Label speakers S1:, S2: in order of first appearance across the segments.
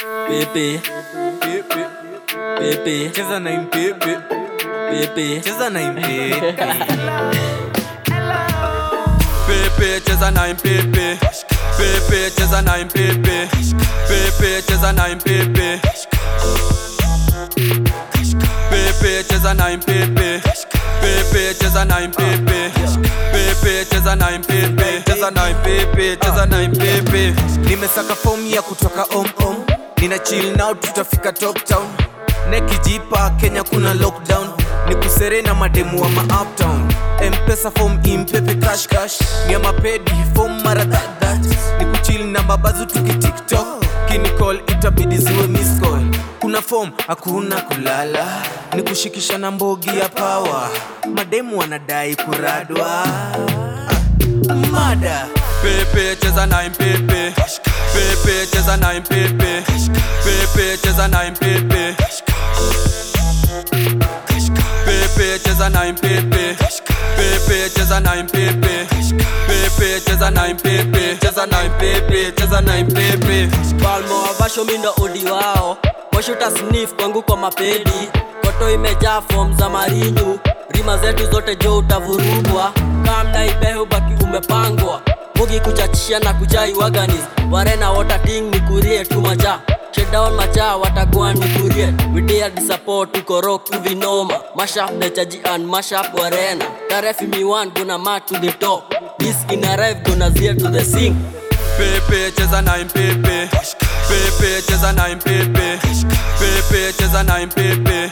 S1: Pepe, Pepe, Pepe, cheza na Pepe, Pepe, cheza na Pepe, Pepe, cheza na Pepe, Pepe, cheza na Pepe, Pepe, cheza na Pepe, Pepe, cheza na Pepe, Pepe, cheza na Pepe, Pepe, cheza na Pepe, cheza na Pepe, cheza na Pepe. Nimesaka form ya kutoka om. Nina chill now tutafika top town. Nekijipa Kenya kuna lockdown. Nikusere na mademu wa ma uptown. M-Pesa form impepe cash. Ni mapedi form mara that. Nikuchill na babazu tuki TikTok. Kini call itabidi ziwe miss call. Kuna form hakuna kulala. Nikushikisha na mbogi ya power. Mademu wanadai kuradwa. Mada Pepe, cheza na Pepe, Pepe, cheza na Pepe, Pepe, cheza na Pepe, Pepe, cheza na Pepe, Pepe, cheza na Pepe, Pepe, cheza na Pepe, cheza na Pepe, cheza na Pepe.
S2: Palmo avasho mindo odi wao. Washuta sniff kwangu kwa mapedi. Koto imejaa form za marinyu. Rima zetu zote jo utavurugwa. Kamna ibehu baki umepangwa. Mugi kuchachisha na kujai waganis. Warena water ting ni kurie tu macha. Shut down macha watakuwa ni kurie. We dare support tuko rock to vinoma. Mash up the chaji and mash up warena. Tarefi mi one gonna mark to the top. This in arrive gonna zeal to the sing.
S1: Pepe, cheza na Pepe, Pepe, cheza na Pepe, Pepe, cheza na Pepe,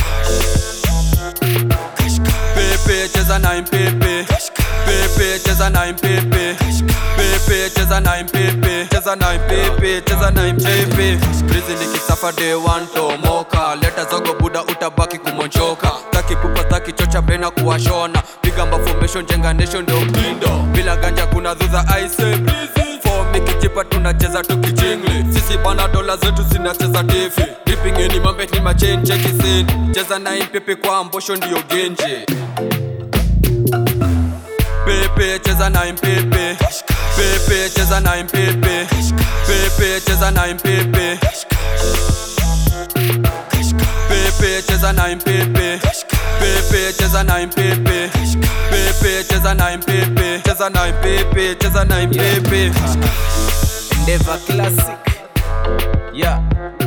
S1: Pepe, cheza na Pepe, Pepe, cheza na Pepe, Pepe, cheza na Pepe, cheza na Pepe, cheza na Pepe. Breezy nikisafa day one tomoka. Leta zogo buda utabaki kumonchoka. Taki pupa taki chocha brena kuwashona. Pigamba formation jenga nation ndio mtindo. Bila ganja kuna dhuza ice breezy. Nikijipa tunacheza tukijingli. Sisi bana dola zetu zinacheza tifi. Dipping eni mambe ni machenje kisini. Cheza na Pepe kwa mbosho ndiyo genje. Pepe, cheza na Pepe, Pepe, cheza na Pepe, Pepe, cheza na Pepe, Pepe, cheza na Pepe, Pepe, cheza na Pepe, Pepe, cheza na Pepe, cheza na Pepe, cheza na Pepe. Endeavor classic, yeah.